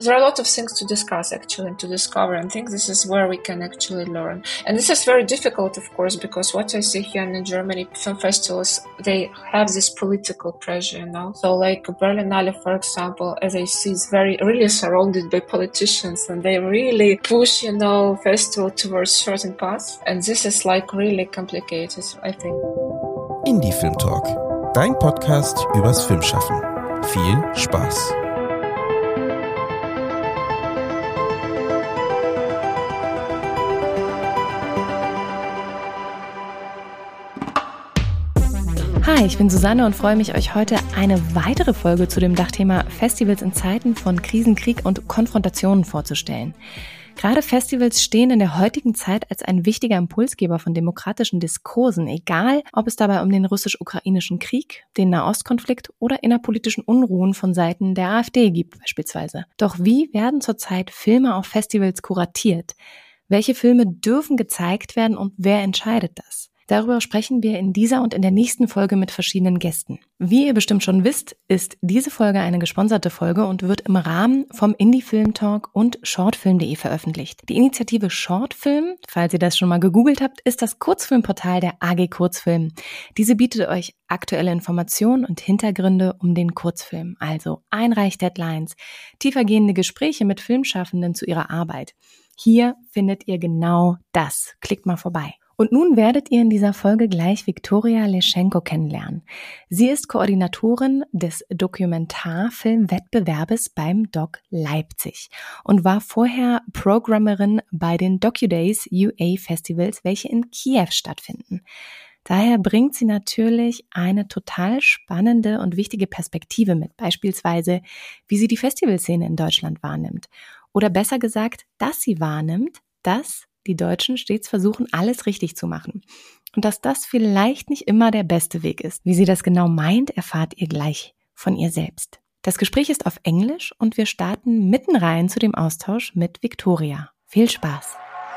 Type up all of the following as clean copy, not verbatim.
There are a lot of things to discuss, actually, and to discover. And I think this is where we can actually learn. And this is very difficult, of course, because what I see here in Germany, film festivals, they have this political pressure, So like Berlinale, for example, as I see, is really surrounded by politicians, and they really push, festival towards certain paths. And this is like really complicated, I think. Indie Film Talk, dein Podcast übers Filmschaffen. Viel Spaß! Hi, ich bin Susanne und freue mich, euch heute eine weitere Folge zu dem Dachthema Festivals in Zeiten von Krisen, Krieg und Konfrontationen vorzustellen. Gerade Festivals stehen in der heutigen Zeit als ein wichtiger Impulsgeber von demokratischen Diskursen, egal ob es dabei um den russisch-ukrainischen Krieg, den Nahostkonflikt oder innerpolitischen Unruhen von Seiten der AfD gibt beispielsweise. Doch wie werden zurzeit Filme auf Festivals kuratiert? Welche Filme dürfen gezeigt werden und wer entscheidet das? Darüber sprechen wir in dieser und in der nächsten Folge mit verschiedenen Gästen. Wie ihr bestimmt schon wisst, ist diese Folge eine gesponserte Folge und wird im Rahmen vom Indie Film Talk und shortfilm.de veröffentlicht. Die Initiative Shortfilm, falls ihr das schon mal gegoogelt habt, ist das Kurzfilmportal der AG Kurzfilm. Diese bietet euch aktuelle Informationen und Hintergründe um den Kurzfilm, also Einreichdeadlines, tiefergehende Gespräche mit Filmschaffenden zu ihrer Arbeit. Hier findet ihr genau das. Klickt mal vorbei. Und nun werdet ihr in dieser Folge gleich Viktoria Leschenko kennenlernen. Sie ist Koordinatorin des Dokumentarfilmwettbewerbes beim Doc Leipzig und war vorher Programmerin bei den DocuDays UA Festivals, welche in Kiew stattfinden. Daher bringt sie natürlich eine total spannende und wichtige Perspektive mit, beispielsweise, wie sie die Festivalszene in Deutschland wahrnimmt. Oder besser gesagt, dass sie wahrnimmt, dass die Deutschen stets versuchen, alles richtig zu machen. Und dass das vielleicht nicht immer der beste Weg ist. Wie sie das genau meint, erfahrt ihr gleich von ihr selbst. Das Gespräch ist auf Englisch und wir starten mitten rein zu dem Austausch mit Viktoria. Viel Spaß!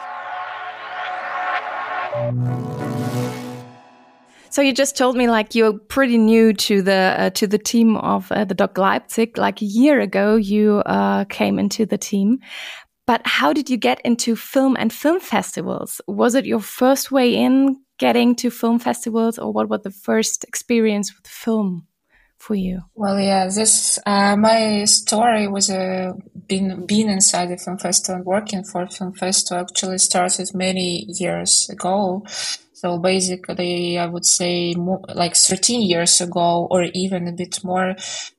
So you just told me like you're pretty new to the team of the Doc Leipzig. Like a year ago, you came into the team. But how did you get into film and film festivals? Was it your first way in getting to film festivals, or what was the first experience with film for you? Well, yeah, my story was being inside the film festival and working for a film festival actually started many years ago. So basically, I would say more, like 13 years ago, or even a bit more,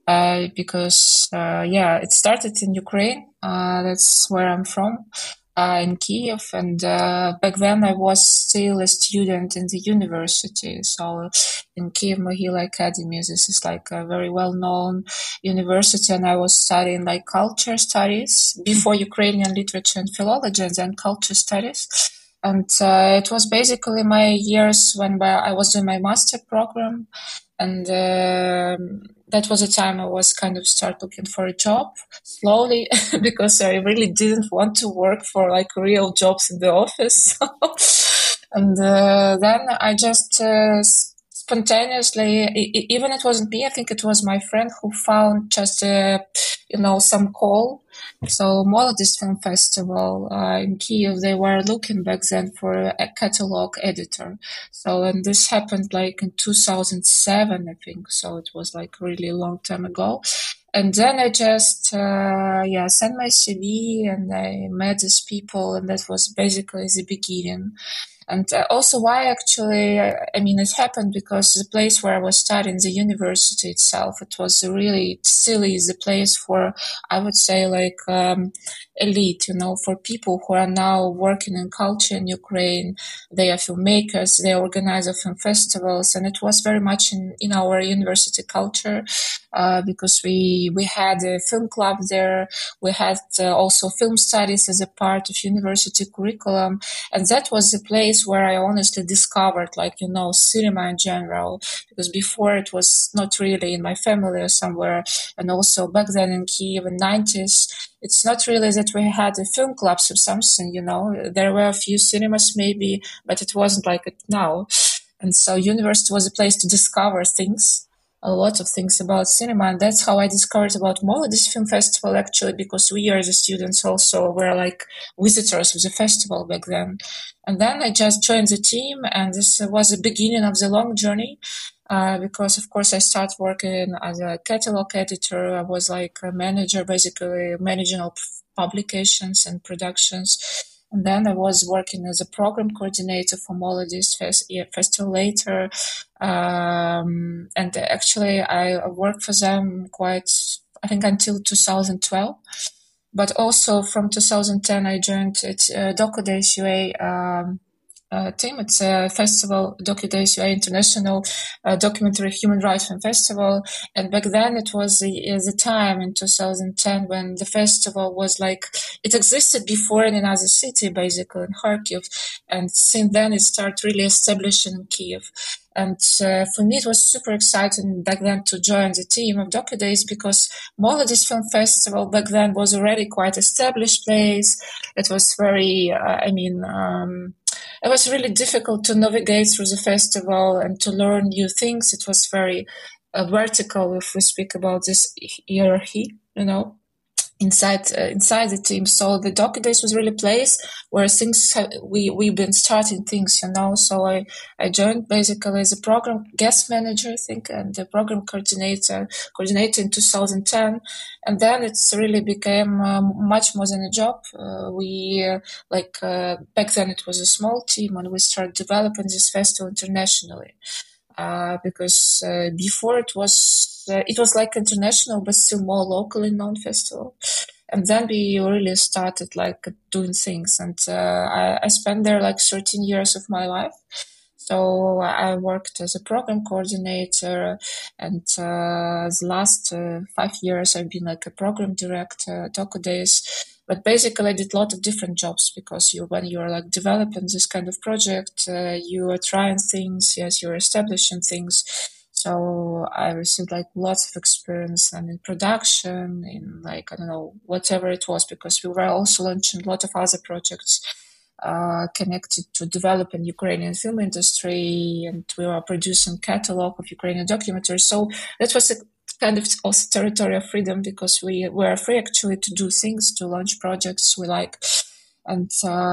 because it started in Ukraine. That's where I'm from, in Kiev. And back then I was still a student in the university. So in Kiev Mohyla Academy, this is like a very well-known university. And I was studying like culture studies before Ukrainian literature and philology, and then culture studies. And it was basically my years when I was doing my master program. And that was the time I was kind of start looking for a job slowly because I really didn't want to work for like real jobs in the office. And then I just spontaneously, even it wasn't me, I think it was my friend who found just, some call. So Molodist Film Festival in Kiev, they were looking back then for a catalog editor. So, and this happened like in 2007, I think. So it was like really a long time ago. And then I just, sent my CV and I met these people, and that was basically the beginning. And also why actually, it happened because the place where I was studying, the university itself, it was really, still is the place for, I would say, like elite, for people who are now working in culture in Ukraine. They are filmmakers, they organize film festivals, and it was very much in our university culture. Because we had a film club there. We had also film studies as a part of university curriculum. And that was the place where I honestly discovered, cinema in general. Because before it was not really in my family or somewhere. And also back then in Kiev in the 90s, it's not really that we had a film clubs or something, There were a few cinemas maybe, but it wasn't like it now. And so university was a place to discover things. a lot of things about cinema, and that's how I discovered about Molodys Film Festival, actually, because we as the students also were like visitors of the festival back then. And then I just joined the team, and this was the beginning of the long journey, because of course I started working as a catalog editor. I was like a manager, basically managing all publications and productions. And then I was working as a program coordinator for Molodys Festival later. And actually I worked for them I think until 2012. But also from 2010, I joined DocuDays UA team. It's a festival, DocuDays UA International Documentary Human Rights Film Festival. And back then it was the time in 2010 when the festival was like, it existed before in another city, basically in Kharkiv. And since then it started really establishing in Kyiv. And for me, it was super exciting back then to join the team of DocuDays because Molodys Film Festival back then was already quite established place. It was very, it was really difficult to navigate through the festival and to learn new things. It was very vertical, if we speak about this hierarchy, inside the team. So the DocuDays was really a place where we've been starting things, So I joined basically as a program guest manager, I think, and the program coordinator in 2010. And then it's really became much more than a job. Back then it was a small team, and we started developing this festival internationally. Because before it was like international, but still more locally known festival. And then we really started like doing things. And I spent there like 13 years of my life. So I worked as a program coordinator, and the last 5 years I've been like a program director at DocuDays. But basically, I did a lot of different jobs because when you're like developing this kind of project, you are trying things. Yes, you're establishing things. So I received like lots of experience and in production, in like, I don't know, whatever it was, because we were also launching a lot of other projects connected to developing Ukrainian film industry, and we were producing catalog of Ukrainian documentaries. So that was a kind of also territory of freedom because we were free actually to do things, to launch projects we like. And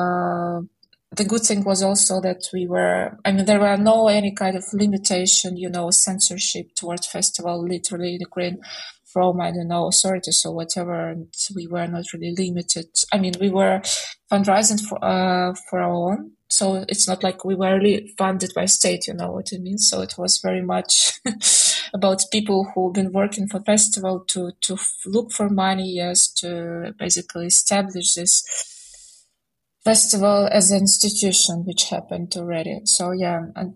the good thing was also that there were no any kind of limitation, censorship towards festival, literally in Ukraine from, authorities or whatever. And we were not really limited. We were fundraising for our own. So it's not like we were really funded by state, you know what I mean? So it was very much about people who've been working for festival to look for money, yes, to basically establish this festival as an institution, which happened already. So in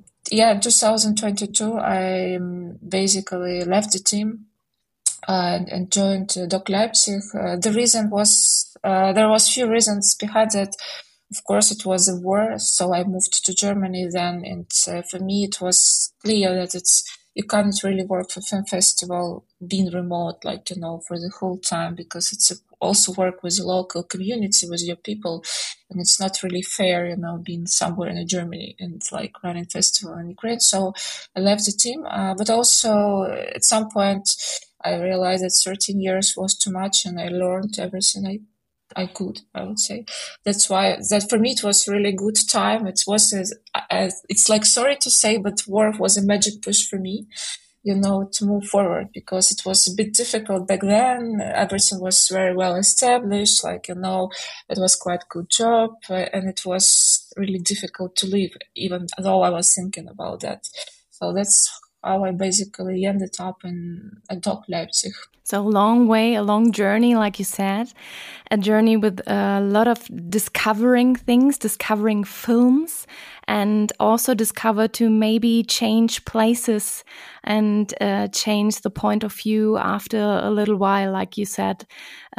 2022, I basically left the team and joined Doc Leipzig. The reason was, there was few reasons behind it. Of course, it was a war, so I moved to Germany then, and for me it was clear that you can't really work for film festival being remote, for the whole time, because it's also work with the local community, with your people, and it's not really fair, being somewhere in Germany and like running festival in Ukraine. So I left the team, but also at some point I realized that 13 years was too much, and I learned everything I could, I would say. That's why that for me it was really good time. It was it's like, sorry to say, but work was a magic push for me, to move forward, because it was a bit difficult back then. Everything was very well established, it was quite a good job, and it was really difficult to leave, even though I was thinking about that. So that's how I basically ended up at Doc Leipzig. So a long way, a long journey, like you said, a journey with a lot of discovering things, discovering films, and also discover to maybe change places and change the point of view after a little while, like you said,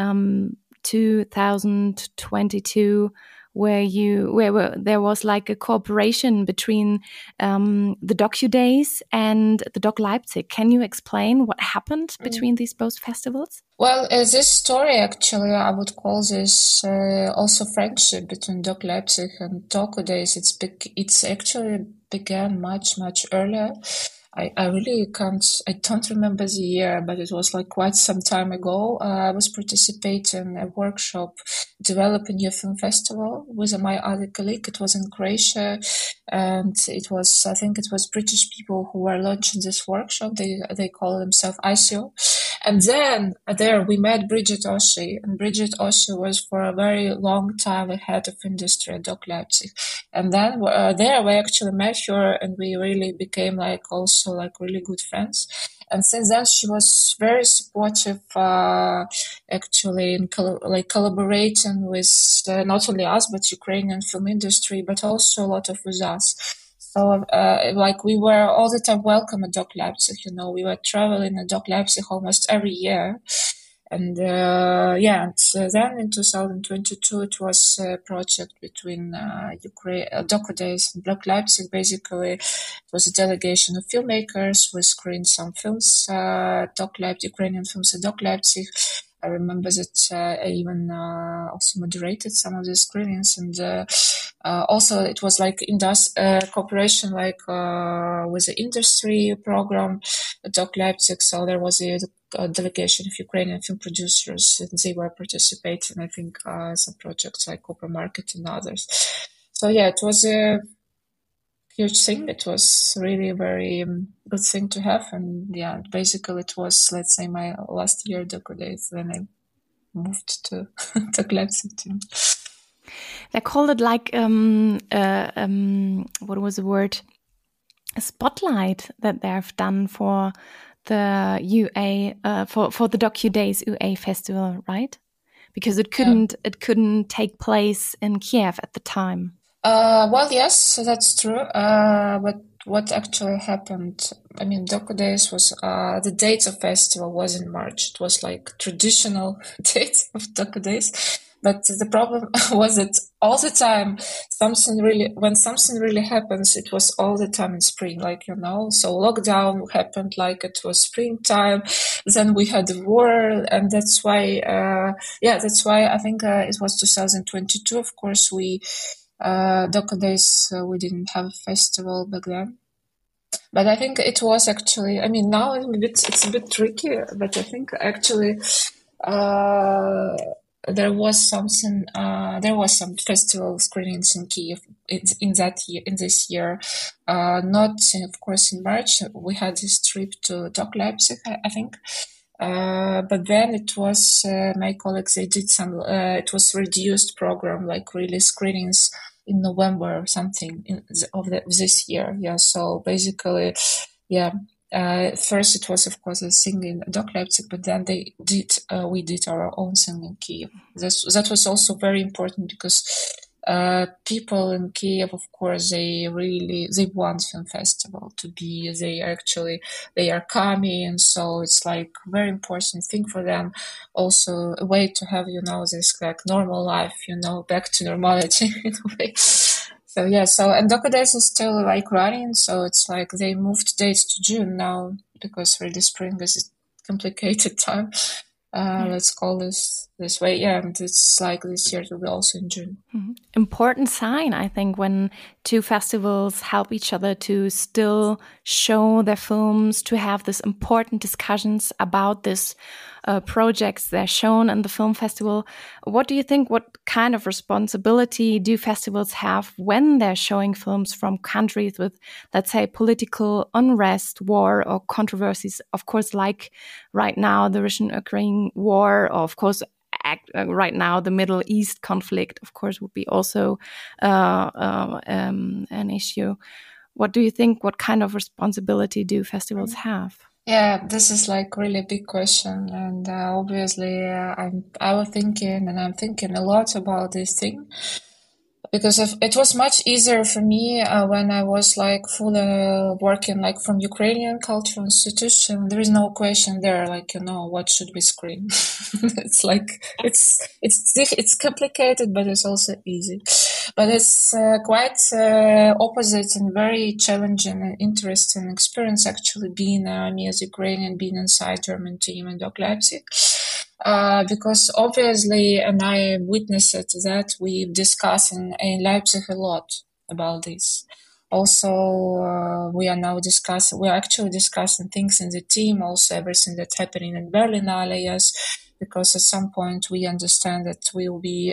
2022. Where there was like a cooperation between the DocuDays and the Doc Leipzig. Can you explain what happened between these both festivals? Well, this story, actually, I would call this also friendship between Doc Leipzig and DocuDays. It's actually began much, much earlier. I really I don't remember the year, but it was like quite some time ago. I was participating in a workshop developing a film festival with my other colleague. It was in Croatia, and I think it was British people who were launching this workshop. They call themselves ICO. And then there we met Bridget Oshie, and Bridget Oshie was for a very long time the head of industry at Doc Leipzig. And then there we actually met her, and we really became also really good friends. And since then, she was very supportive, actually, in collaborating with not only us, but Ukrainian film industry, but also a lot of with us. So, we were all the time welcome at Doc Leipzig. We were traveling at Doc Leipzig almost every year. And then in 2022, it was a project between Ukraine, Doc Days and Doc Leipzig. Basically, it was a delegation of filmmakers. We screened some films, Ukrainian films at Doc Leipzig. I remember that I even also moderated some of the screenings, and also it was cooperation with the industry program at Doc Leipzig. So there was a delegation of Ukrainian film producers, and they were participating, I think, some projects like Copper Market and others. So yeah, it was a huge thing. It was really a very good thing to have. And yeah, basically it was, let's say, my last year Doc Days when I moved to Doc Leipzig team. They called it what was the word? A spotlight that they've done for the UA for the Docu Days UA festival, right? Because it couldn't take place in Kiev at the time. Well, yes, that's true. But what actually happened? I mean, Docu Days was the date of festival was in March. It was like traditional date of Docu Days. But the problem was that all the time, when something really happens, it was all the time in spring, So lockdown happened it was springtime. Then we had the war, and that's why I think it was 2022. Of course, Docu Days, we didn't have a festival back then. But I think it was actually, I mean, now it's a bit tricky, but I think actually, there was some festival screenings in Kiev in this year. Not, of course, in March. We had this trip to Doc Leipzig, I think. But then it was, my colleagues, they did it was reduced program, really screenings in November or something this year. Yeah. So basically, yeah. First it was, of course, a thing in Doc Leipzig, but then we did our own thing in Kiev. That was also very important because people in Kiev, of course, they want film festival to be. They are coming, and so it's very important thing for them. Also, a way to have this normal life, back to normality in a way. So yeah, and Docu Days is still running, so it's they moved dates to June now because really spring is a complicated time. Let's call this way. Yeah, and it's this year it will be also in June. Mm-hmm. Important sign, I think, when two festivals help each other to still show their films, to have this important discussions about this projects they're shown in the film festival. What do you think? What kind of responsibility do festivals have when they're showing films from countries with, let's say, political unrest, war, or controversies? Of course, like right now, the Russian-Ukraine war, or of course, right now, the Middle East conflict, of course, would be also an issue. What do you think? What kind of responsibility do festivals have? Yeah, this is really a big question, and obviously I'm thinking a lot about this thing, because it was much easier for me when I was fully working from Ukrainian cultural institution. There is no question there, what should we screen? It's it's complicated, but it's also easy. But it's quite opposite and very challenging and interesting experience actually being me as Ukrainian, being inside German team in Doc Leipzig. Because obviously, and I witnessed that we discuss in Leipzig a lot about this. Also, we are actually discussing things in the team, also everything that's happening in Berlinale, yes, because at some point we understand that we'll be,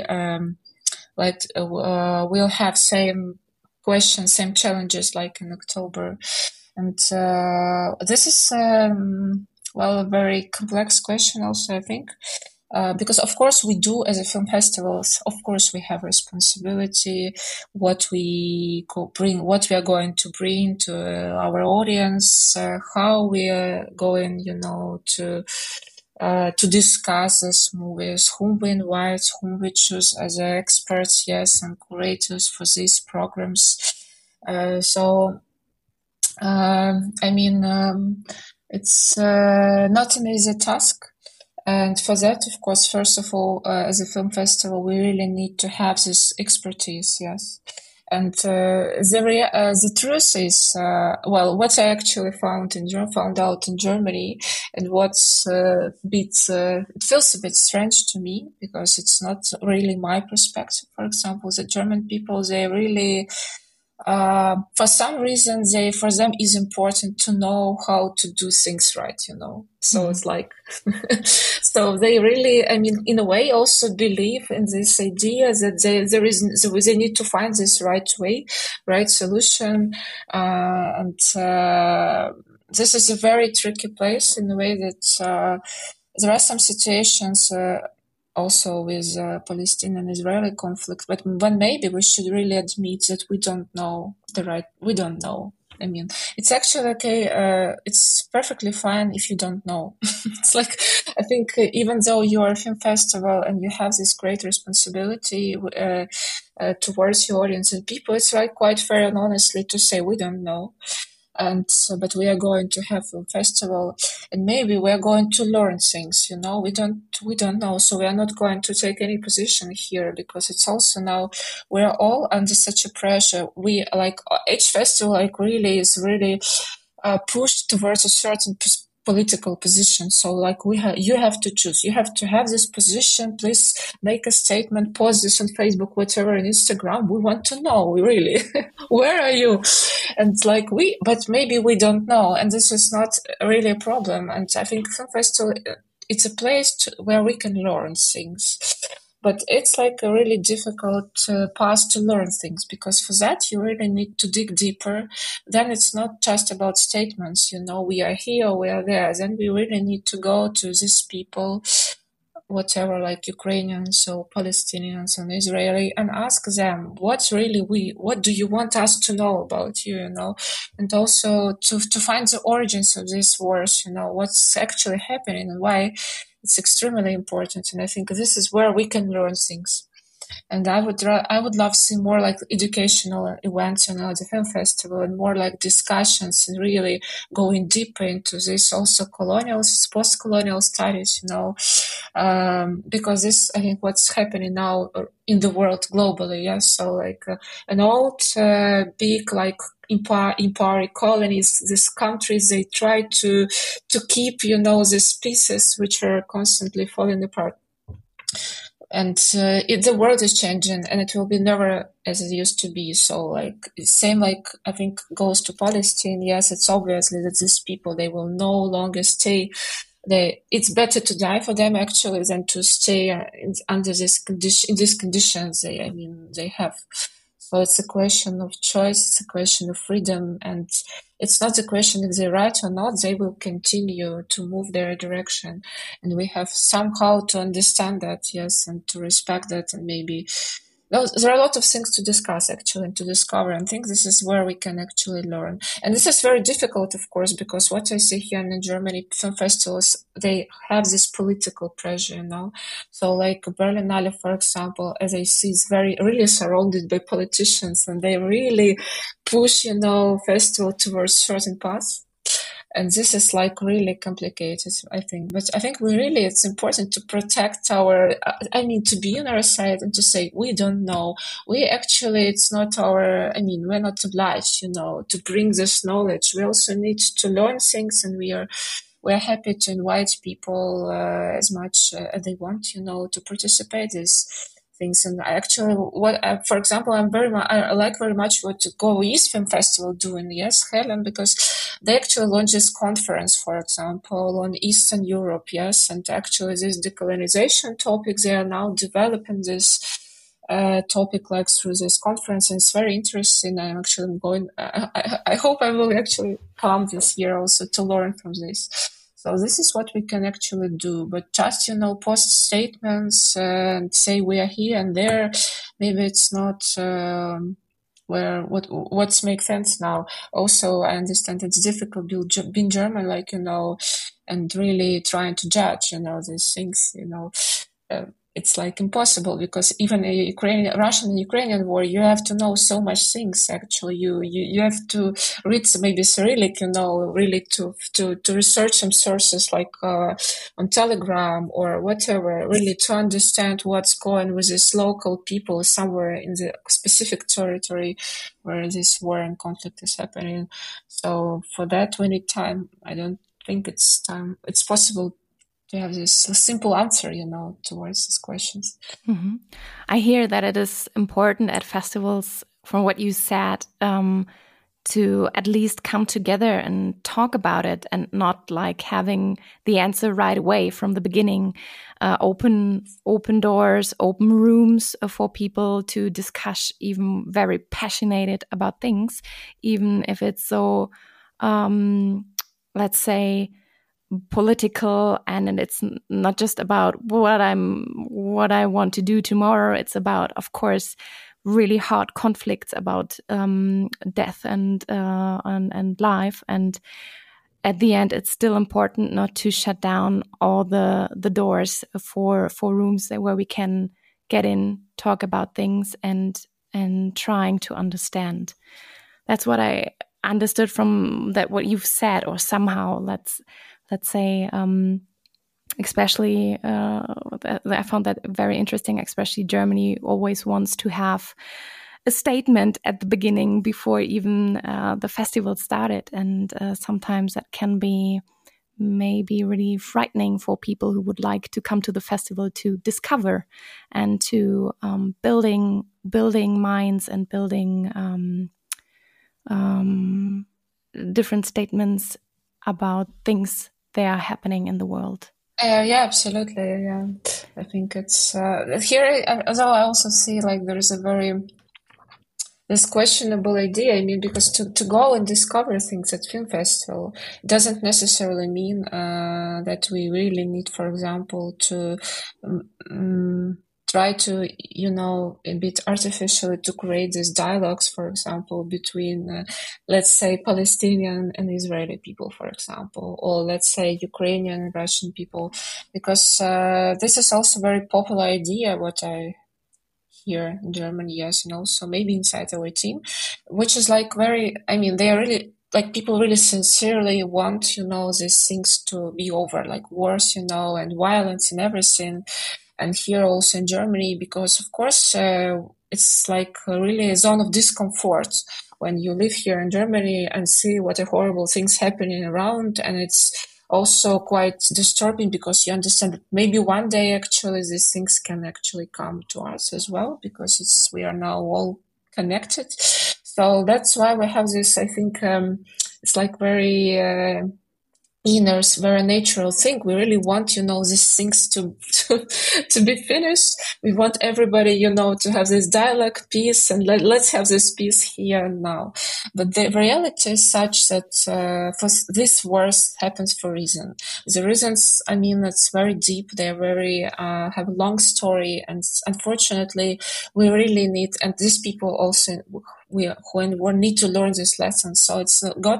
we'll have same questions, same challenges like in October. And this is, a very complex question also, I think. Because of course we do as a film festivals, of course we have responsibility, what we are going to bring to our audience, how we are going, to discuss these movies, whom we invite, whom we choose as experts, yes, and curators for these programs. It's not an easy task. And for that, of course, first of all, as a film festival, we really need to have this expertise, yes. And the truth is, what I actually found out in Germany, and what's it feels a bit strange to me because it's not really my perspective. For example, the German people, they really. For some reason, for them is important to know how to do things right, So it's like, so they really, in a way, also believe in this idea that they need to find this right way, right solution, this is a very tricky place in a way that there are some situations. Also with Palestinian and Israeli conflict, but maybe we should really admit that we don't know. It's actually okay. It's perfectly fine if you don't know. It's like, I think even though you are a film festival and you have this great responsibility towards your audience and people, it's like quite fair and honestly to say we don't know. But we are going to have a festival, and maybe we are going to learn things. We don't know, so we are not going to take any position here because it's also now we are all under such a pressure. We each festival is really pushed towards a certain political position. So you have to choose. You have to have this position. Please make a statement, post this on Facebook, whatever, on Instagram. We want to know, really. Where are you? And but maybe we don't know. And this is not really a problem. And I think Film Festival, it's a place where we can learn things. But it's like a really difficult path to learn things, because for that you really need to dig deeper. Then it's not just about statements, we are here, we are there. Then we really need to go to these people, whatever, like Ukrainians or Palestinians and Israeli, and ask them what do you want us to know about you, and also to find the origins of these wars, what's actually happening and why. It's extremely important, and I think this is where we can learn things. And I would love to see more like educational events, the film festival, and more like discussions and really going deeper into this. Also, post-colonial studies, because this, I think, what's happening now in the world globally. Yes, so an old big empire colonies, these countries, they try to keep, these pieces which are constantly falling apart. And the world is changing, and it will be never as it used to be. So same I think goes to Palestine. Yes, it's obviously that these people, they will no longer stay. It's better to die for them actually than to stay under in these conditions they have. So it's a question of choice, it's a question of freedom, and it's not a question if they're right or not. They will continue to move their direction, and we have somehow to understand that, yes, and to respect that, and maybe there are a lot of things to discuss actually and to discover. And I think this is where we can actually learn. And this is very difficult, of course, because what I see here in Germany, film festivals, they have this political pressure, So Berlinale, for example, as I see, is really surrounded by politicians, and they really push, festival towards certain paths. And this is really complicated, I think. But I think it's important to protect to be on our side and to say, we don't know. It's not we're not obliged, to bring this knowledge. We also need to learn things, and we're happy to invite people as much as they want, to participate these things. And actually, for example, I like very much what Go East Film Festival doing. Yes, Helen, because they actually launched this conference, for example, on Eastern Europe. Yes, and actually this decolonization topic, they are now developing this topic like through this conference, and it's very interesting. I'm actually going. I hope I will actually come this year also to learn from this. So this is what we can actually do. But just post statements and say we are here and there, maybe it's not what's makes sense now. Also, I understand it's difficult being German, and really trying to judge these things. It's like impossible, because even a Russian and Ukrainian war, you have to know so much things. Actually, you have to read maybe Cyrillic, really to research some sources like on Telegram or whatever, really to understand what's going with these local people somewhere in the specific territory where this war and conflict is happening. So for that, we need time. I don't think it's possible to have this simple answer, towards these questions. Mm-hmm. I hear that it is important at festivals, from what you said, to at least come together and talk about it, and not like having the answer right away from the beginning. Open doors, open rooms for people to discuss even very passionate about things, even if it's so, let's say, political, and it's not just about what I want to do tomorrow. It's about, of course, really hard conflicts about death and life. And at the end, it's still important not to shut down all the doors for rooms where we can get in, talk about things, and trying to understand. That's what I understood from that, what you've said, or somehow let's say, especially, I found that very interesting, especially Germany always wants to have a statement at the beginning before even the festival started. And sometimes that can be maybe really frightening for people who would like to come to the festival to discover and to building minds and building different statements about things that are happening in the world. Yeah, absolutely. Yeah, I think it's here. Although I also see there is this questionable idea. I mean, because to go and discover things at film festival doesn't necessarily mean that we really need, for example, to try to, a bit artificially to create these dialogues, for example, between, let's say, Palestinian and Israeli people, for example, or let's say Ukrainian and Russian people, because this is also a very popular idea, what I hear in Germany, yes, and also maybe inside our team, which is they are really, people really sincerely want, these things to be over, like wars, and violence and everything. And here also in Germany, because of course it's really a zone of discomfort when you live here in Germany and see what a horrible things happening around. And it's also quite disturbing, because you understand that maybe one day actually these things can actually come to us as well, because we are now all connected. So that's why we have this, I think it's very inner, very natural thing. We really want, these things to be finished. We want everybody, to have this dialogue, peace, and let's have this peace here and now. But the reality is such that for this wars happens for a reason. The reasons, it's very deep. They're very have a long story, and unfortunately, we really need, and these people also we need to learn this lesson. So it's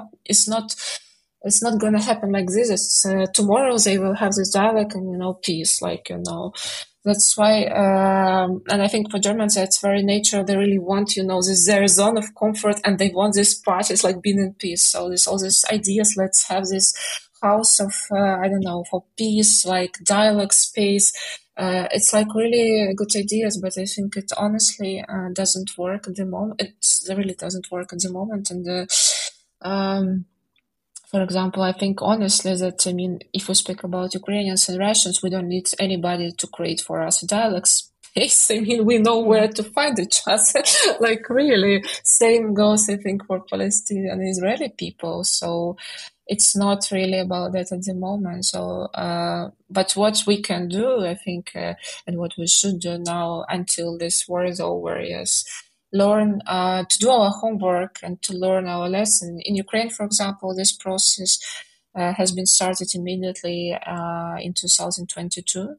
not going to happen like this. It's, tomorrow they will have this dialogue and, peace, that's why, and I think for Germans, it's very natural. They really want, this their zone of comfort, and they want this parties being in peace. So all these ideas, let's have this house of, for peace, dialogue space. It's really good ideas, but I think it honestly doesn't work at the moment. It really doesn't work at the moment. And, for example, I think honestly that, if we speak about Ukrainians and Russians, we don't need anybody to create for us dialogues place. I mean, we know where to find each other. Like really, same goes, I think, for Palestinian and Israeli people. So it's not really about that at the moment. So, but what we can do, I think, and what we should do now until this war is over, is learn to do our homework and to learn our lesson. In Ukraine, for example, this process has been started immediately in 2022.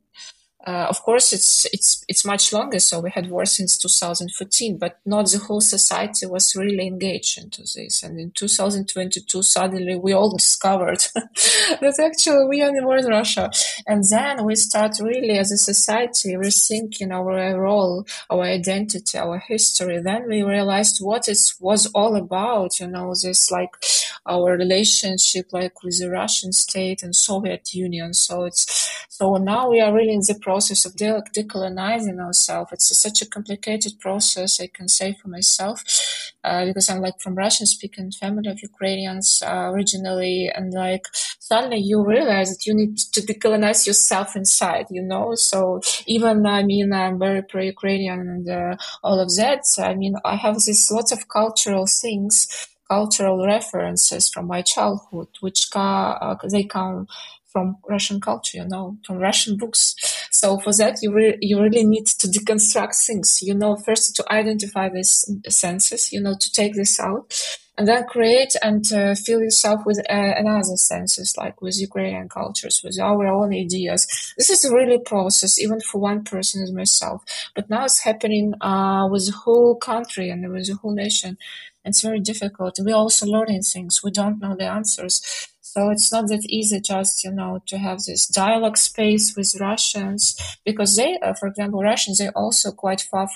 Of course, it's much longer. So we had war since 2014, but not the whole society was really engaged into this. And in 2022, suddenly we all discovered that actually we are in war in Russia. And then we start really as a society rethinking our role, our identity, our history. Then we realized what it was all about, this like our relationship like with the Russian state and Soviet Union. So now we are really in the process of decolonizing ourselves. It's such a complicated process, I can say for myself, because I'm like from Russian-speaking family of Ukrainians originally, and like suddenly you realize that you need to decolonize yourself inside, So even I'm very pro-Ukrainian and all of that. I mean, I have this lots of cultural things, cultural references from my childhood, which they come from Russian culture, from Russian books. So for that, you really need to deconstruct things, first to identify these senses, to take this out, and then create and fill yourself with another senses, like with Ukrainian cultures, with our own ideas. This is a really process, even for one person as myself. But now it's happening with the whole country and with the whole nation. It's very difficult. We're also learning things. We don't know the answers. So it's not that easy just, to have this dialogue space with Russians, because they, for example, Russians, they're also quite far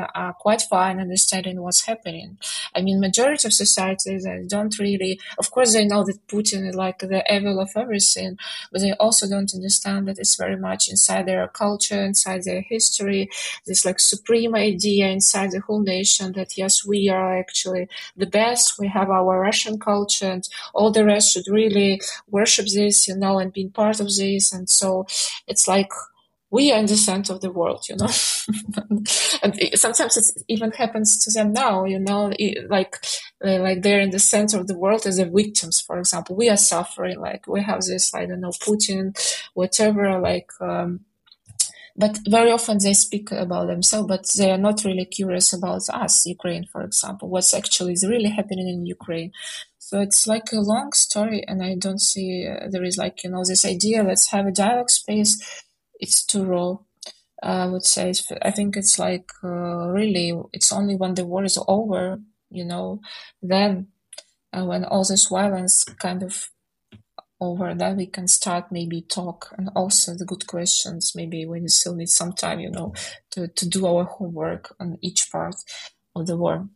in understanding what's happening. I mean, majority of society, they don't really, of course, they know that Putin is like the evil of everything, but they also don't understand that it's very much inside their culture, inside their history, this like supreme idea inside the whole nation that yes, we are actually the best. We have our Russian culture and all the rest should really worship this, and being part of this. And so it's like we are in the center of the world, and sometimes it even happens to them now, like they're in the center of the world as the victims, for example. We are suffering, like we have this, I don't know, Putin, whatever, but very often they speak about themselves, but they are not really curious about us, Ukraine, for example, what's actually is really happening in Ukraine. So it's like a long story, and I don't see there is this idea, let's have a dialogue space. It's too raw, I would say. I think it's like really, it's only when the war is over, then when all this violence kind of over, then we can start maybe talk and also the good questions. Maybe we still need some time, to do our homework on each part of the war.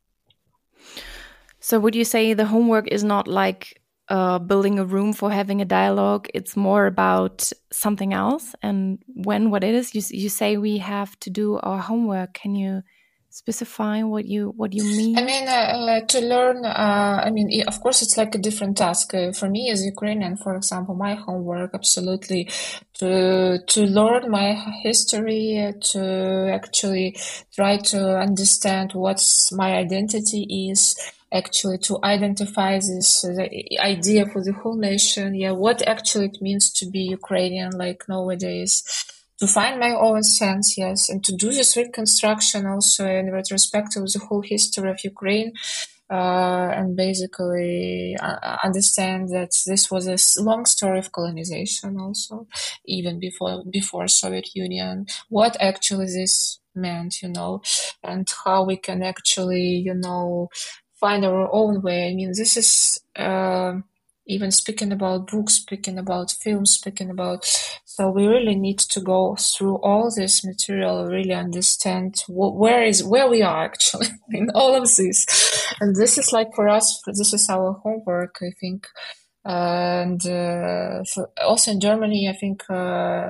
So would you say the homework is not like building a room for having a dialogue? It's more about something else? And what it is? You say we have to do our homework. Can you specify what you mean? I mean, to learn, of course, it's like a different task. For me as Ukrainian, for example, my homework, absolutely, to learn my history, to actually try to understand what's my identity is, actually to identify this the idea for the whole nation. Yeah, what actually it means to be Ukrainian, like nowadays. To find my own sense, yes, and to do this reconstruction also in retrospect of the whole history of Ukraine, and basically understand that this was a long story of colonization also, even before Soviet Union, what actually this meant, and how we can actually, find our own way. I mean, this is even speaking about books, speaking about films, so we really need to go through all this material, really understand where we are actually in all of this. And this is like for us, this is our homework, I think. And also in Germany, I think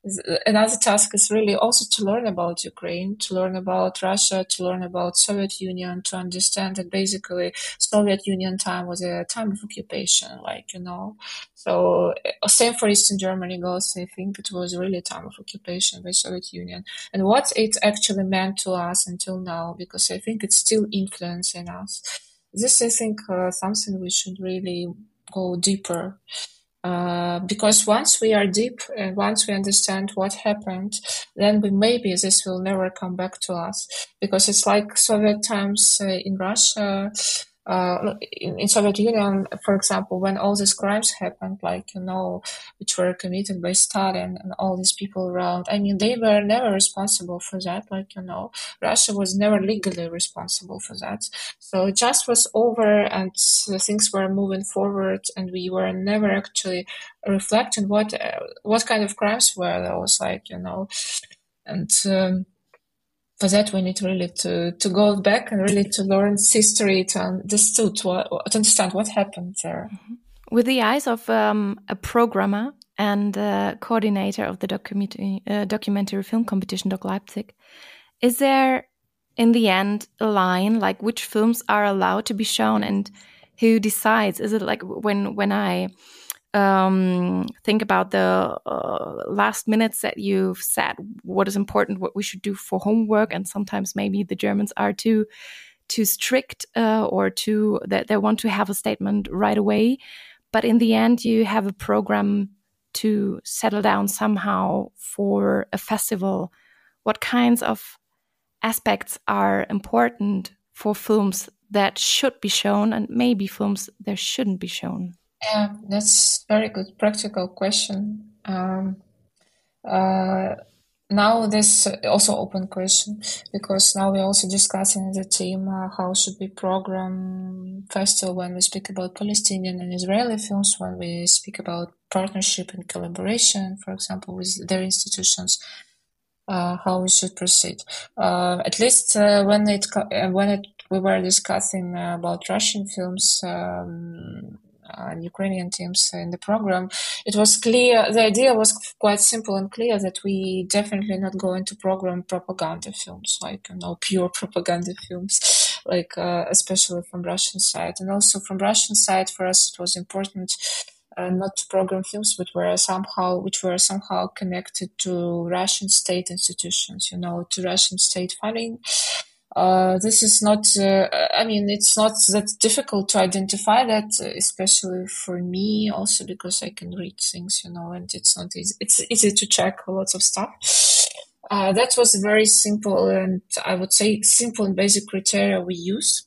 Another task is really also to learn about Ukraine, to learn about Russia, to learn about Soviet Union, to understand that basically Soviet Union time was a time of occupation, So same for Eastern Germany goes. I think it was really a time of occupation by Soviet Union, and what it actually meant to us until now, because I think it's still influencing us. This, I think, something we should really go deeper. Because once we are deep and once we understand what happened, then maybe this will never come back to us. Because it's like Soviet times in Russia, in Soviet Union, for example, when all these crimes happened, which were committed by Stalin and all these people around. I mean, they were never responsible for that. Russia was never legally responsible for that. So it just was over, and things were moving forward, and we were never actually reflecting what kind of crimes were those, and. For that, we need really to go back and really to learn history, to understand what happened there. With the eyes of a programmer and coordinator of the documentary film competition, Doc Leipzig, is there, in the end, a line like which films are allowed to be shown and who decides? Is it like when I think about the last minutes that you've said, what is important, what we should do for homework, and sometimes maybe the Germans are too strict or that they want to have a statement right away, but in the end you have a program to settle down somehow for a festival. What kinds of aspects are important for films that should be shown and maybe films that shouldn't be shown? Yeah, that's a very good practical question. Now this also open question, because now we're also discussing the team how should we program festival when we speak about Palestinian and Israeli films, when we speak about partnership and collaboration, for example, with their institutions, how we should proceed. At least when we were discussing about Russian films. And Ukrainian teams in the program, it was clear, the idea was quite simple and clear, that we definitely not going to program propaganda films, pure propaganda films, especially from Russian side. And also from Russian side, for us, it was important not to program films which were somehow connected to Russian state institutions, to Russian state funding. This is not, it's not that difficult to identify that, especially for me, also because I can read things, and it's not easy. It's easy to check lots of stuff. That was very simple, and I would say simple and basic criteria we use.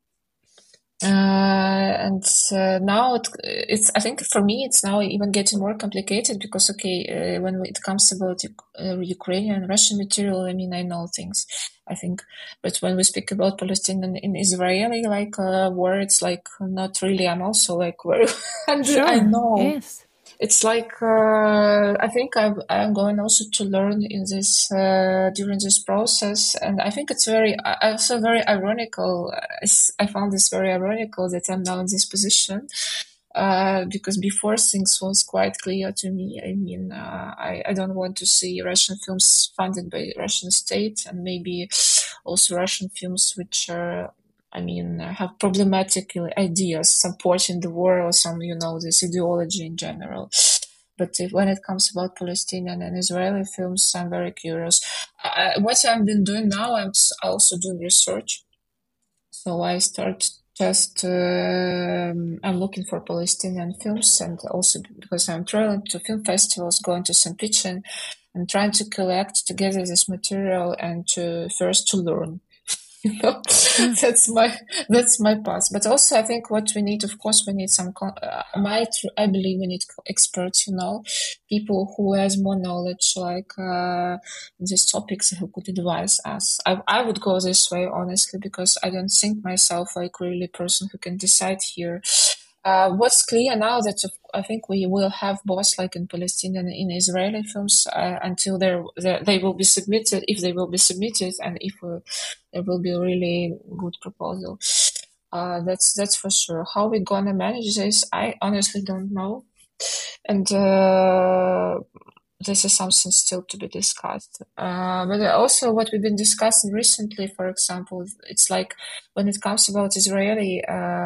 And now I think for me, it's now even getting more complicated because, when it comes about Ukrainian and Russian material, I know things, I think. But when we speak about Palestinian and Israeli, war, it's not really. I'm also very, sure. I know. Yes. It's I think I'm going also to learn in this during this process, and I think it's also very ironical. I found this very ironical that I'm now in this position, because before things was quite clear to me. I don't want to see Russian films funded by Russian state, and maybe also Russian films which are, have problematic ideas supporting the war or some, this ideology in general. But when it comes about Palestinian and Israeli films, I'm very curious. What I've been doing now, I'm also doing research. So I start I'm looking for Palestinian films, and also because I'm traveling to film festivals, going to St. Petersburg, and trying to collect together this material and to learn. That's my path. But also, I think what we need, of course, we need some. I believe we need experts. People who has more knowledge, these topics, who could advise us. I would go this way, honestly, because I don't think myself really a person who can decide here. What's clear now that I think we will have both, in Palestinian and in Israeli films, until they will be submitted, if they will be submitted, and if there will be a really good proposal. That's for sure. How we're gonna manage this, I honestly don't know. And this is something still to be discussed. But also what we've been discussing recently, for example, it's like when it comes about Israeli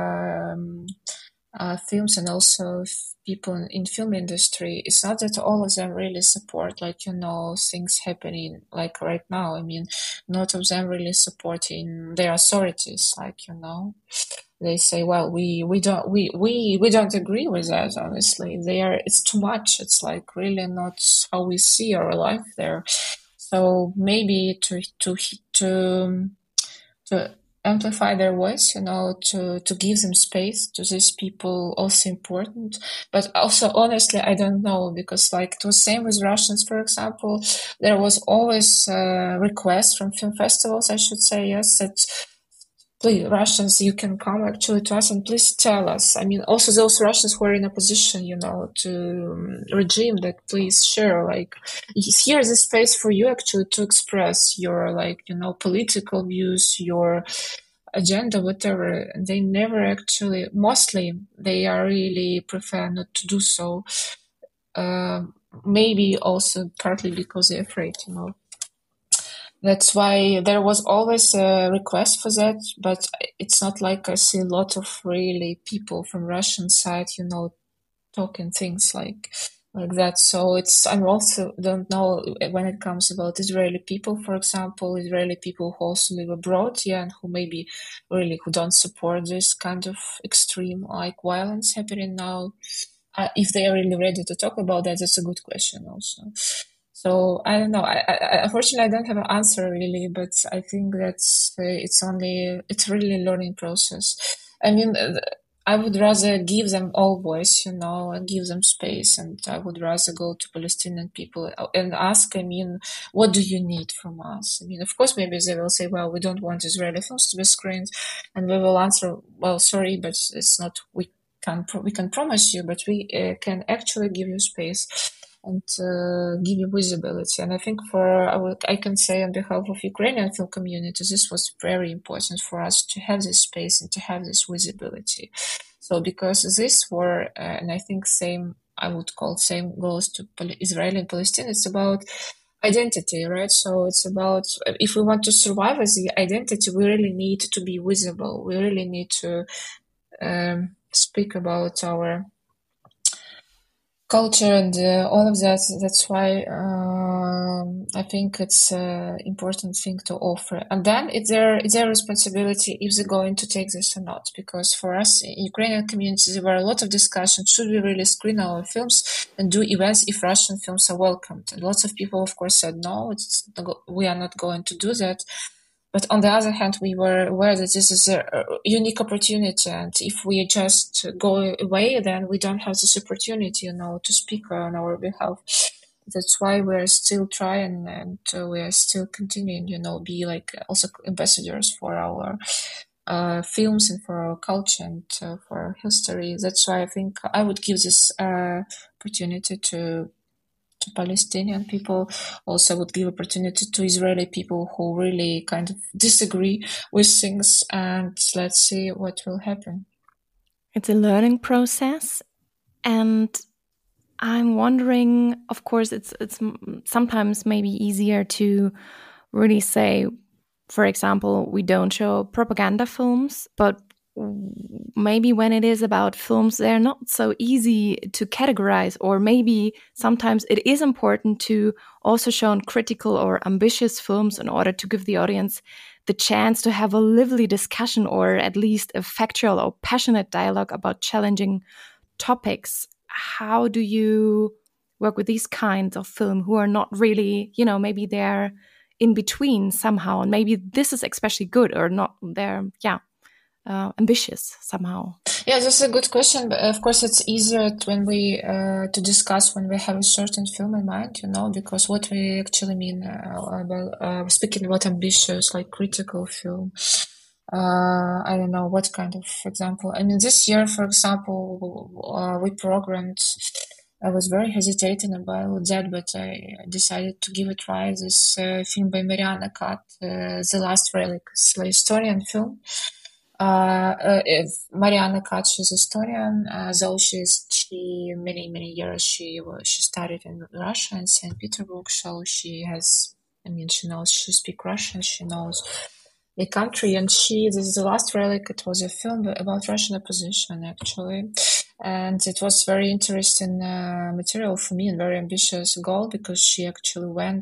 films and also people in film industry, it's not that all of them really support, like, things happening like right now. I mean, not of them really supporting their authorities, like, they say, well, we don't agree with that, honestly. It's too much. It's like really not how we see our life there. So maybe to amplify their voice, to give them space to these people, also important. But also, honestly, I don't know, because like it was same with Russians, for example. There was always requests from film festivals, I should say, yes, that please, Russians, you can come actually to us and please tell us. I mean, also those Russians who are in opposition, to regime, that please share, like, here's a space for you actually to express your, like, political views, your agenda, whatever. They never actually, mostly, they are really prefer not to do so. Maybe also partly because they're afraid, That's why there was always a request for that, but it's not like I see a lot of really people from Russian side, talking things like that. So I also don't know when it comes about Israeli people, for example, Israeli people who also live abroad, and who maybe really who don't support this kind of extreme like violence happening now. If they are really ready to talk about that, that's a good question also. So I don't know. I unfortunately I don't have an answer really, but I think that's it's really a learning process. I mean, I would rather give them all voice, and give them space, and I would rather go to Palestinian people and ask. I mean, what do you need from us? I mean, of course, maybe they will say, well, we don't want Israeli films to be screened, and we will answer, well, sorry, but it's not. We can promise you, but we can actually give you space and give you visibility. And I think I can say on behalf of Ukrainian film community, this was very important for us to have this space and to have this visibility. So because this war, and I think I would call same goes to Israeli and Palestine, it's about identity, right? So it's about, if we want to survive as the identity, we really need to be visible. We really need to speak about our culture and all of that. That's why I think it's an important thing to offer. And then it's their responsibility if they're going to take this or not. Because for us in Ukrainian communities, there were a lot of discussion: should we really screen our films and do events if Russian films are welcomed? And lots of people, of course, said no, we are not going to do that. But on the other hand, we were aware that this is a unique opportunity, and if we just go away, then we don't have this opportunity, to speak on our behalf. That's why we're still trying, and we are still continuing, be like also ambassadors for our films and for our culture and for our history. That's why I think I would give this opportunity to Palestinian people, also would give opportunity to Israeli people who really kind of disagree with things, and let's see what will happen. It's a learning process, and I'm wondering, of course, it's sometimes maybe easier to really say, for example, we don't show propaganda films, but maybe when it is about films, they're not so easy to categorize, or maybe sometimes it is important to also show critical or ambitious films in order to give the audience the chance to have a lively discussion, or at least a factual or passionate dialogue about challenging topics. How do you work with these kinds of film who are not really, maybe they're in between somehow, and maybe this is especially good, or not, they're, ambitious somehow? Yeah, that's a good question. But of course, it's easier when we to discuss when we have a certain film in mind, because what we actually mean about speaking about ambitious, like critical film. I don't know what kind of example. I mean, this year, for example, we programmed. I was very hesitating about that, but I decided to give a try. This film by Mariana Kat, The Last Relic, it's an Estonian film. Mariana Kac is historian, though she many years she studied in Russia in St. Petersburg, so she knows, she speaks Russian, she knows the country, and this is the last relic. It was a film about Russian opposition, actually, and it was very interesting material for me and very ambitious goal, because she actually went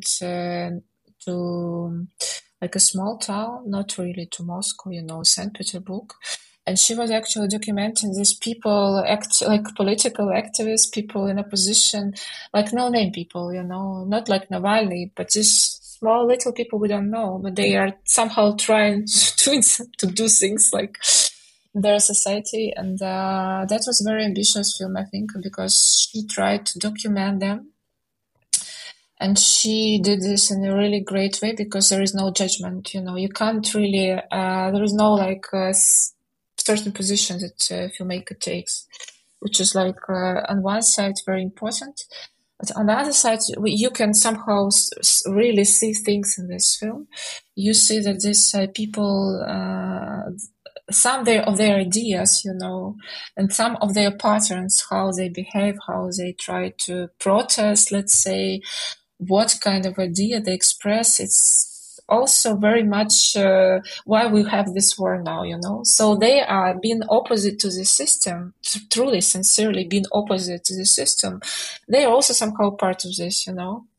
to like a small town, not really to Moscow, St. Petersburg. And she was actually documenting these people, like political activists, people in opposition, like no-name people, not like Navalny, but just small little people we don't know, but they are somehow trying to do things like their society. And that was a very ambitious film, I think, because she tried to document them. And she did this in a really great way, because there is no judgment, you can't really, there is no like certain position that filmmaker takes, which is like on one side very important, but on the other side you can somehow really see things in this film. You see that these people, some of their ideas, and some of their patterns, how they behave, how they try to protest, let's say, what kind of idea they express. It's also very much why we have this war now, So they are being opposite to the system, truly, sincerely being opposite to the system. They are also somehow part of this,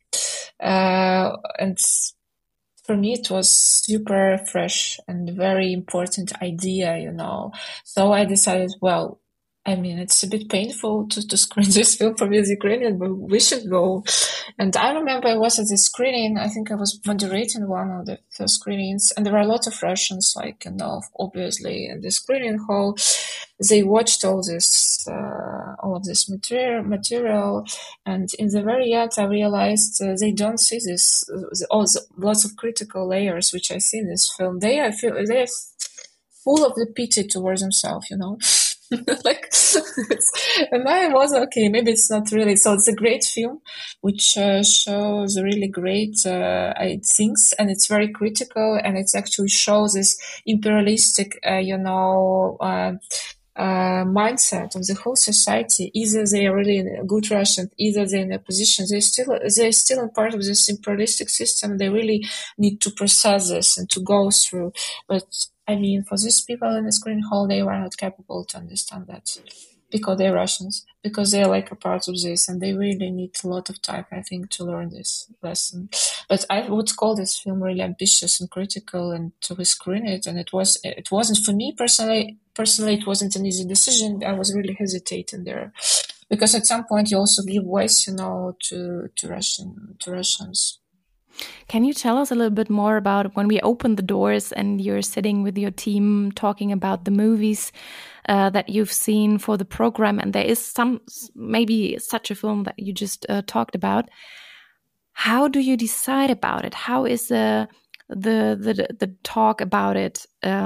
and for me, it was super fresh and very important idea, So I decided, well, it's a bit painful to screen this film for me as Ukrainian, but we should go. And I remember I was at the screening. I think I was moderating one of the first screenings, and there were a lot of Russians, obviously, in the screening hall. They watched all of this material, and in the very end, I realized they don't see this. Lots of critical layers which I see in this film. They're full of the pity towards themselves, like, and I was okay. Maybe it's not really. So it's a great film, which shows really great things, and it's very critical, and it actually shows this imperialistic, mindset of the whole society. Either they are really in a good Russian, either they're in a position. They're still a part of this imperialistic system. They really need to process this and to go through, but. For these people in the screen hall, they were not capable to understand that, because they're Russians, because they're like a part of this, and they really need a lot of time, I think, to learn this lesson. But I would call this film really ambitious and critical, and to screen it, and it wasn't for me personally, it wasn't an easy decision. I was really hesitating there, because at some point you also give voice, to Russians. Can you tell us a little bit more about when we open the doors and you're sitting with your team talking about the movies that you've seen for the program, and there is maybe such a film that you just talked about? How do you decide about it? How is the talk about it?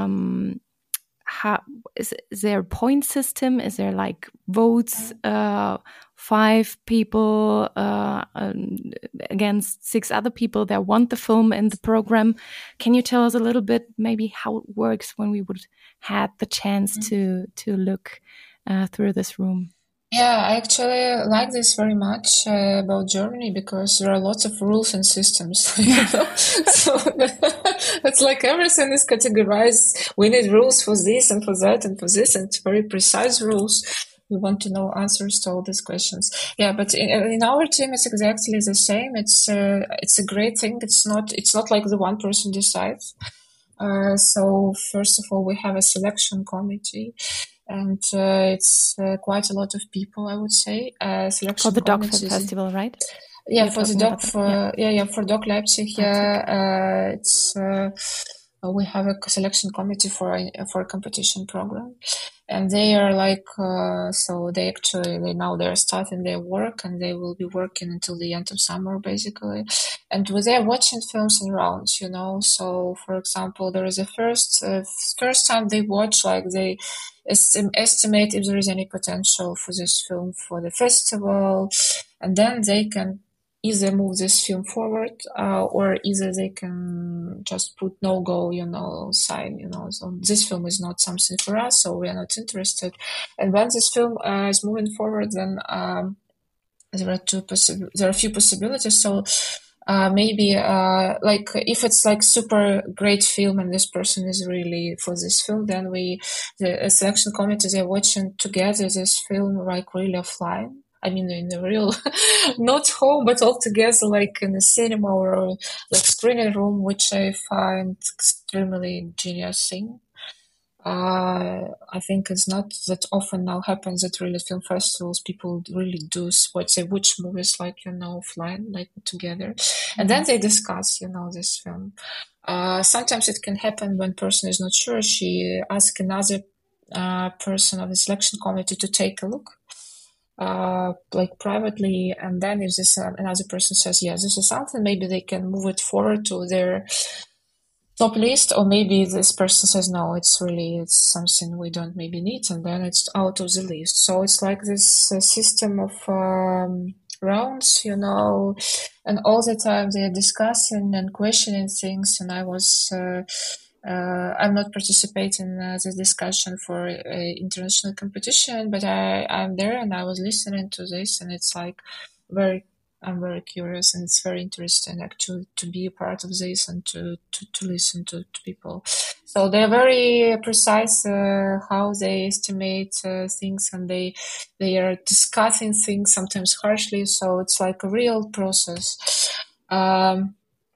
How is there a point system? Is there like votes? 5 people against 6 other people that want the film in the program. Can you tell us a little bit maybe how it works when we would have the chance to look through this room? Yeah, I actually like this very much about Germany, because there are lots of rules and systems, So it's like everything is categorized. We need rules for this and for that and for this, and very precise rules. We want to know answers to all these questions. Yeah, but in our team, it's exactly the same. It's a great thing. It's not like the one person decides. So first of all, we have a selection committee, and it's quite a lot of people, I would say. Selection for the Doc Festival, right? Yeah, for the Doc, for Doc Leipzig. Yeah, it's we have a selection committee for a competition program. And they are like, so they're starting their work, and they will be working until the end of summer, basically. And they're watching films in rounds, So, for example, there is a first time they watch, like they estimate if there is any potential for this film for the festival, and then they can either move this film forward, or either they can just put no-go, sign, so this film is not something for us, so we are not interested. And when this film is moving forward, then there are a few possibilities. So maybe like if it's like super great film and this person is really for this film, then the selection committee, they're watching together this film like really offline. I mean, in the real, not home, but all together, like in a cinema or like screening room, which I find extremely genius thing. I think it's not that often now happens at really film festivals. People really do which movies, like, offline, like together. And then they discuss, this film. Sometimes it can happen when person is not sure. She asks another person of the selection committee to take a look, like privately. And then if this another person says, yes, this is something, maybe they can move it forward to their top list, or maybe this person says no, it's something we don't maybe need, and then it's out of the list. So it's like this system of rounds, and all the time they're discussing and questioning things. And I was I'm not participating in the discussion for international competition, but I'm there and I was listening to this, and it's like I'm very curious, and it's very interesting actually to be a part of this and to listen to people. So they're very precise how they estimate things, and they are discussing things sometimes harshly. So it's like a real process. And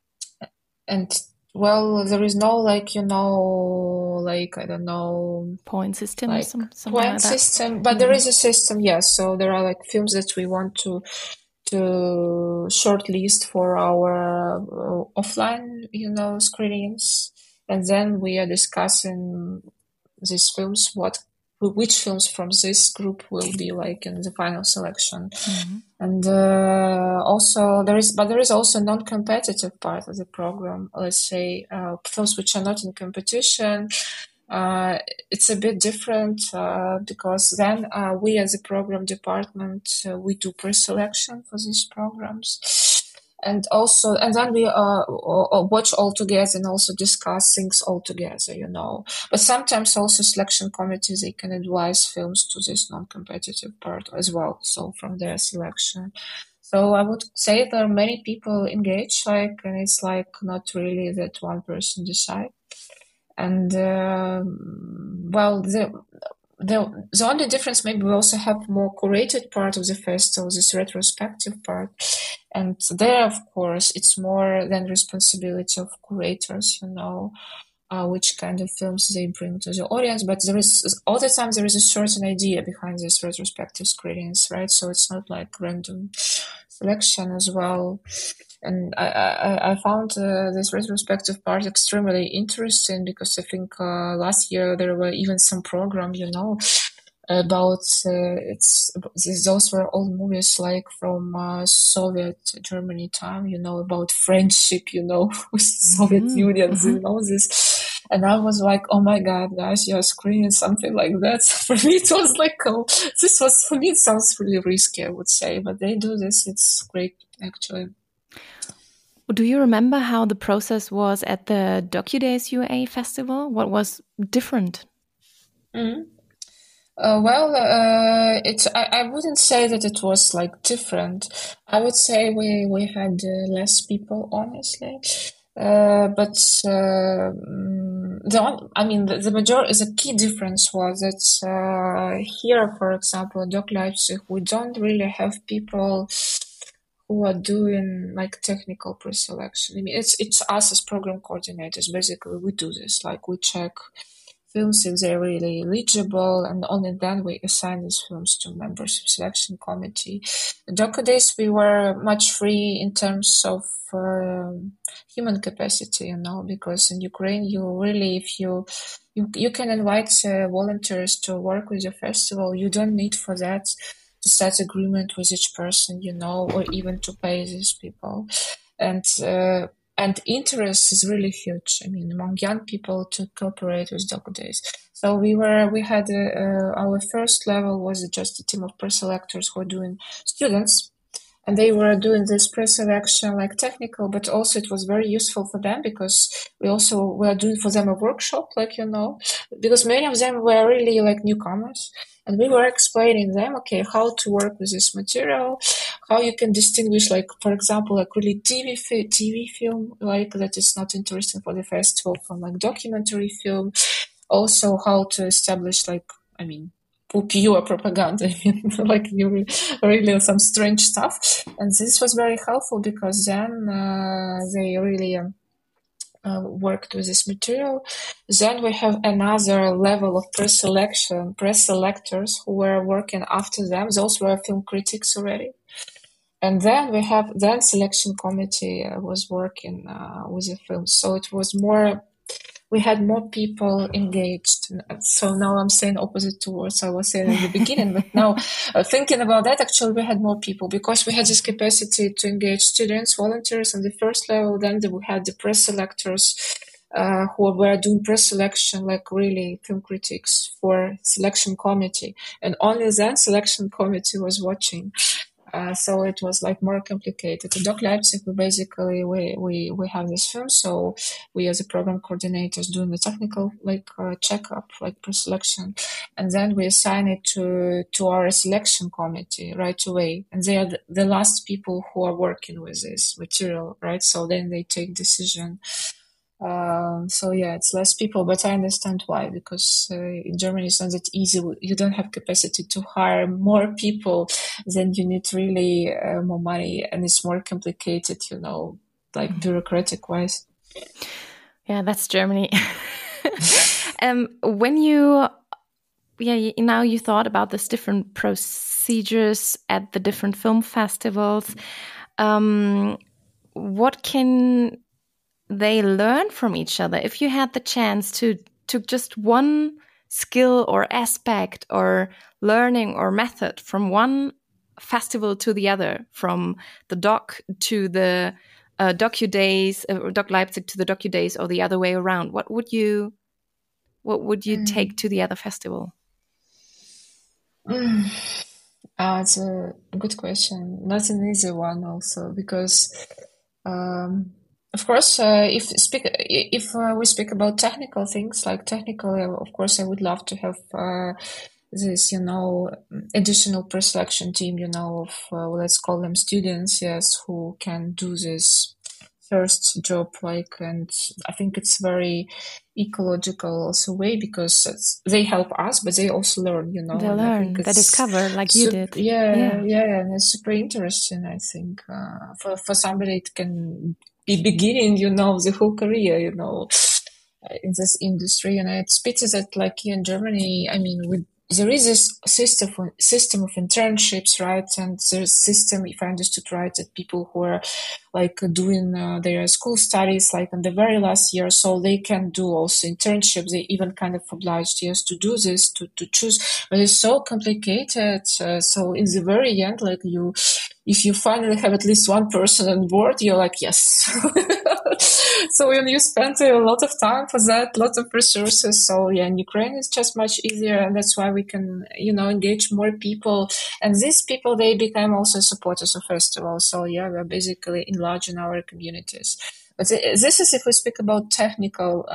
well, there is no I don't know, point system, like something point like that. system, but there is a system, yes. So there are like films that we want to shortlist for our offline, screenings, and then we are discussing these films, which films from this group will be like in the final selection. Mm-hmm. And also there is also non-competitive part of the program. Let's say films which are not in competition. It's a bit different because then we as a program department, we do pre-selection for these programs. And then we watch all together and also discuss things all together, But sometimes also selection committees, they can advise films to this non-competitive part as well, so from their selection. So I would say there are many people engaged, and it's like not really that one person decides. And well, the only difference, maybe we also have more curated part of the festival, this retrospective part. And there, of course, it's more than responsibility of curators, which kind of films they bring to the audience. But there is, all the time, there is a certain idea behind these retrospective screenings, right? So it's not like random selection as well. And I found this retrospective part extremely interesting, because I think last year there were even some program, about those were all movies like from Soviet Germany time, about friendship, with Soviet Union, this. And I was like, oh my God, guys, you're screening something like that. For me, it was like, for me, it sounds really risky, I would say, but they do this. It's great, actually. Do you remember how the process was at the DocuDays UA festival? What was different? Mm-hmm. I wouldn't say that it was like different. I would say we had less people, honestly. The key difference was that here, for example, at Doc Leipzig, we don't really have people who are doing like technical pre-selection. I mean, it's us as program coordinators. Basically, we do this. Like, we check films if they're really eligible, and only then we assign these films to members of selection committee. At DocuDays, we were much free in terms of human capacity, because in Ukraine, you really, if you can invite volunteers to work with your festival. You don't need for that to set agreement with each person, or even to pay these people. And interest is really huge. I mean, among young people to cooperate with DocuDays. So we had our first level was just a team of pre-selectors who were doing students, And they were doing this pre-selection, like technical, but also it was very useful for them because we also were doing for them a workshop, like, because many of them were really like newcomers. And we were explaining them, okay, how to work with this material, how you can distinguish, like, for example, like really TV film, like that is not interesting for the festival, from like documentary film. Also, how to establish, like, pure propaganda, like really some strange stuff. And this was very helpful because then they really worked with this material. Then we have another level of pre-selectors who were working after them. Those were film critics already. And then we have selection committee was working with the film. So it was more, we had more people engaged. So now I'm saying opposite to what I was saying in the beginning. But now thinking about that, actually we had more people because we had this capacity to engage students, volunteers on the first level. Then we had the press selectors who were doing press selection, like really film critics for selection committee. And only then selection committee was watching. So it was like more complicated. At Doc Leipzig, we have this film, so we as a program coordinators doing the technical checkup, like pre-selection, and then we assign it to our selection committee right away, and they are the last people who are working with this material, right? So then they take decision. So yeah, it's less people, but I understand why, because in Germany it's not that easy. You don't have capacity to hire more people, then you need really more money, and it's more complicated, like bureaucratic wise. Yeah, that's Germany. When you thought about this different procedures at the different film festivals, what can they learn from each other? If you had the chance to just one skill or aspect or learning or method from one festival to the other, from the doc to the Docu Days, Doc Leipzig to the Docu Days, or the other way around, what would you take to the other festival? It's a good question. Not an easy one also, because of course, if we speak about technical things, like technically, of course, I would love to have this, additional pre-selection team, of let's call them students, yes, who can do this first job, and I think it's very ecological also way, because they help us, but they also learn, They learn, they discover, like you did. Yeah, and it's super interesting. I think for somebody it can be beginning, the whole career, in this industry. And it's pity that, like here in Germany, there is this system of internships, right? And there's system, if I understood right, that people who are like doing their school studies, like in the very last year, so they can do also internships. They even kind of obliged, yes, to do this, to choose. But it's so complicated. So in the very end, like if you finally have at least one person on board, you're like, yes. So when you spend a lot of time for that, a lot of resources. So yeah, in Ukraine it's just much easier, and that's why we can, engage more people. And these people, they become also supporters of festivals. So yeah, we're basically enlarging our communities. But this is if we speak about technical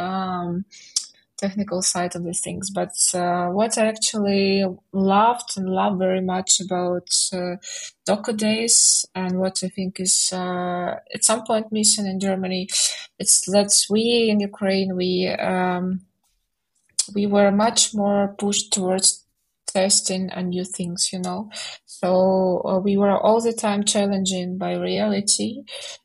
side of the things. But what I actually love very much about Docu Days, and what I think is at some point missing in Germany, it's that we in Ukraine, we were much more pushed towards testing and new things, So we were all the time challenging by reality.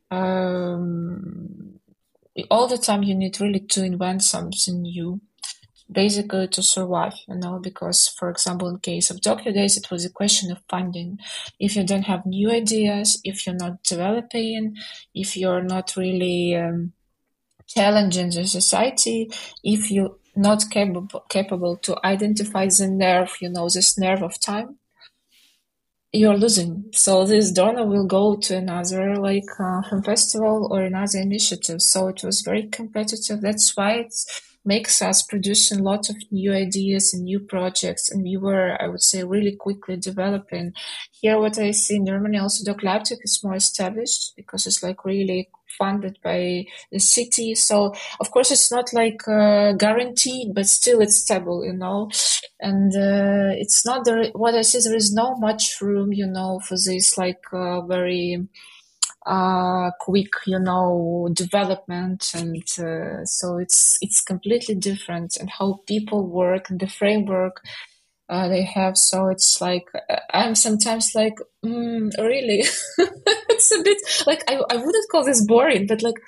All the time you need really to invent something new, basically to survive, because, for example, in case of Docu Days, it was a question of funding. If you don't have new ideas, if you're not developing, if you're not really challenging the society, if you're not capable to identify the nerve, this nerve of time, you're losing. So this donor will go to another film festival or another initiative. So it was very competitive. That's why it's makes us producing a lot of new ideas and new projects. And we were, I would say, really quickly developing. Here, what I see in Germany, also Doc Leipzig is more established because it's like really funded by the city. So, of course, it's not like guaranteed, but still it's stable, And it's not what I see, there is no much room, for this like very quick, development. And so it's completely different, and how people work and the framework they have. So it's like, I'm sometimes like, really? It's a bit like, I wouldn't call this boring, but like,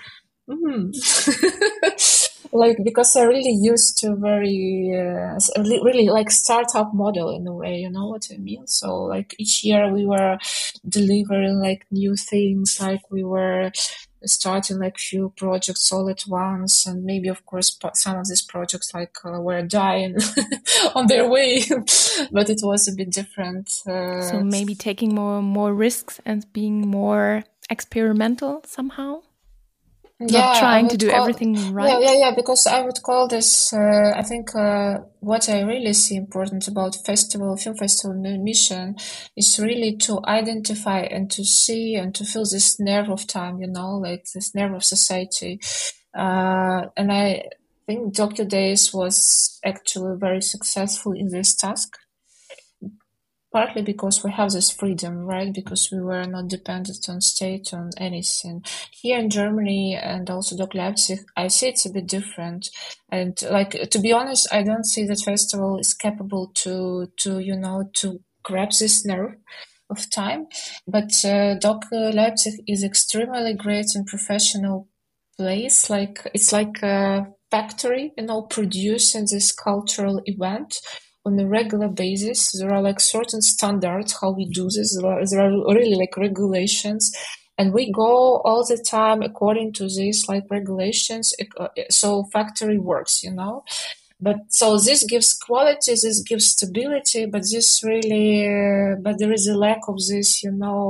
like, because I really used to very, really like startup model in a way, you know what I mean? So like each year we were delivering like new things, like we were starting like few projects all at once, and maybe of course some of these projects like were dying on their way, but it was a bit different. So maybe taking more risks and being more experimental somehow. Not trying to do everything right. Yeah. Because I would call this. I think what I really see important about film festival mission is really to identify and to see and to feel this nerve of time. Like this nerve of society. And I think Docu Days was actually very successful in this task. Partly because we have this freedom, right? Because we were not dependent on state, on anything. Here in Germany and also Doc Leipzig, I see it's a bit different. And like, to be honest, I don't see that festival is capable to grab this nerve of time. But Doc Leipzig is extremely great and professional place. Like, it's like a factory, producing this cultural event on a regular basis. There are like certain standards how we do this. There are really like regulations, and we go all the time according to these like regulations. So factory works, But so this gives quality, this gives stability, but this really, but there is a lack of this,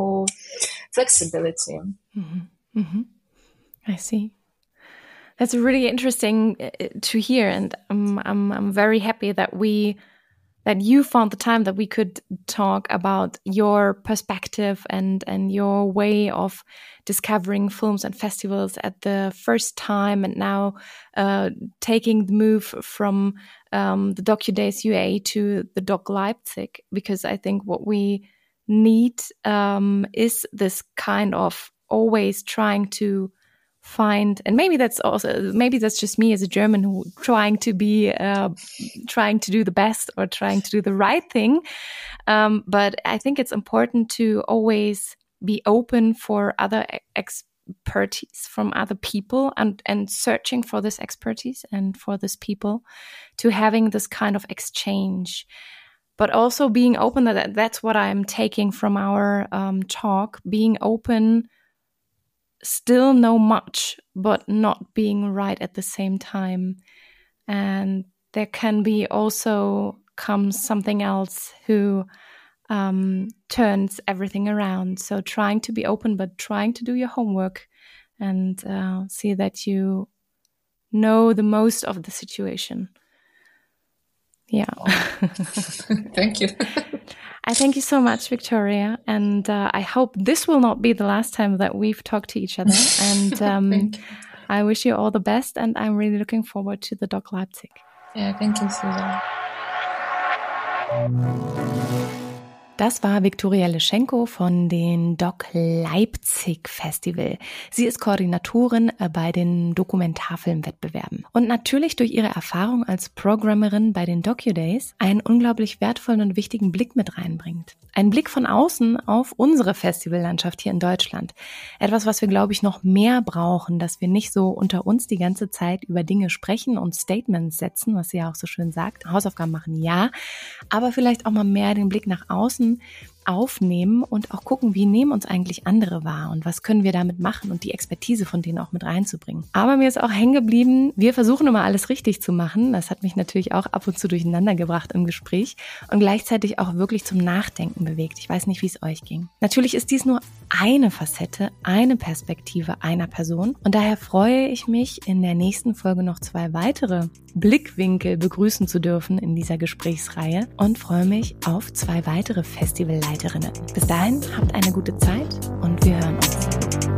flexibility. Mm-hmm. Mm-hmm. I see. That's really interesting to hear, and I'm very happy that you found the time that we could talk about your perspective and your way of discovering films and festivals at the first time, and now taking the move from the Docu Days UA to the Doc Leipzig, because I think what we need is this kind of always trying to find, and maybe that's just me as a German who trying to do the best or trying to do the right thing. But I think it's important to always be open for other expertise from other people, and searching for this expertise and for this people, to having this kind of exchange. But also being open, that's what I'm taking from our talk, being open, still know much, but not being right at the same time. And there can be also comes something else who turns everything around. So trying to be open, but trying to do your homework and see that you know the most of the situation. Yeah. Thank you. I thank you so much, Victoria, and I hope this will not be the last time that we've talked to each other. And I wish you all the best, and I'm really looking forward to the Doc Leipzig. Yeah, thank you, Susan. Das war Viktoria Leschenko von den Doc Leipzig Festival. Sie ist Koordinatorin bei den Dokumentarfilmwettbewerben und natürlich durch ihre Erfahrung als Programmerin bei den Docu Days einen unglaublich wertvollen und wichtigen Blick mit reinbringt. Ein Blick von außen auf unsere Festivallandschaft hier in Deutschland. Etwas, was wir, glaube ich, noch mehr brauchen, dass wir nicht so unter uns die ganze Zeit über Dinge sprechen und Statements setzen, was sie ja auch so schön sagt. Hausaufgaben machen, ja, aber vielleicht auch mal mehr den Blick nach außen aufnehmen und auch gucken, wie nehmen uns eigentlich andere wahr und was können wir damit machen und die Expertise von denen auch mit reinzubringen. Aber mir ist auch hängen geblieben, wir versuchen immer alles richtig zu machen. Das hat mich natürlich auch ab und zu durcheinander gebracht im Gespräch und gleichzeitig auch wirklich zum Nachdenken bewegt. Ich weiß nicht, wie es euch ging. Natürlich ist dies nur eine Facette, eine Perspektive einer Person und daher freue ich mich, in der nächsten Folge noch 2 weitere Blickwinkel begrüßen zu dürfen in dieser Gesprächsreihe und freue mich auf 2 weitere Festivalleiterinnen. Bis dahin, habt eine gute Zeit und wir hören uns.